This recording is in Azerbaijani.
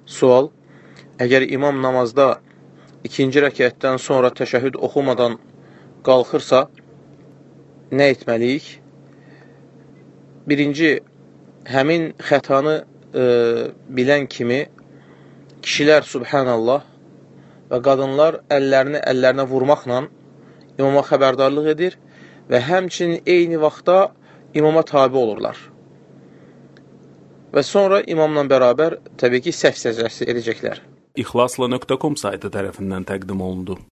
Sual: əgər imam namazda ikinci rəkətdən sonra təşəhhüd oxumadan qalxırsa, nə etməliyik? Birinci, həmin xətanı bilən kimi kişilər Subhanallah və qadınlar əllərini əllərinə vurmaqla imama xəbərdarlıq edir və həmçinin eyni vaxtda imama tabi olurlar. Və sonra imamla bərabər təbii ki, səhv səcdəsi edəcəklər. İxlasla.com saytı tərəfindən təqdim olundu.